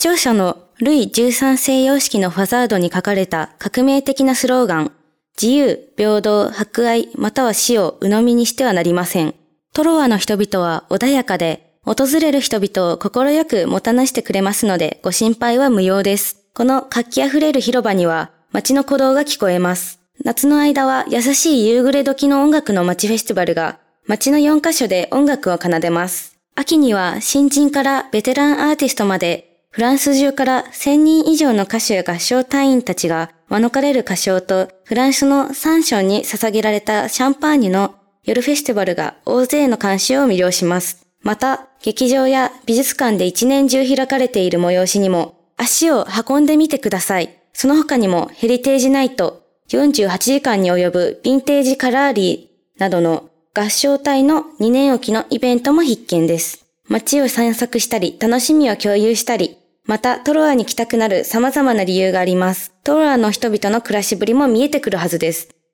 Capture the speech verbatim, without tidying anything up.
庁舎のルイじゅうさん世様式のファザードに書かれた革命的なスローガン、自由、平等、博愛、または死を鵜呑みにしてはなりません。トロワの人々は穏やかで、訪れる人々を心よくもたなしてくれますので、ご心配は無用です。この活気あふれる広場には、街の鼓動が聞こえます。夏の間は優しい夕暮れ時の音楽の街フェスティバルが、街のよんカ所で音楽を奏でます。秋には新人からベテランアーティストまで、フランス中からせんにん以上の歌手や合唱隊員たちが、招かれる歌唱とフランスのサンションに捧げられたシャンパーニュの夜フェスティバルが大勢の観衆を魅了します。また、劇場や美術館で一年中開かれている催しにも足を運んでみてください。その他にもヘリテージナイト、よんじゅうはちじかんに及ぶヴィンテージカラーリーなどの合唱隊のにねんおきのイベントも必見です。街を散策したり、楽しみを共有したり、またトロワに来たくなる様々な理由があります。トロワの人々の暮らしぶりも見えてくるはずです。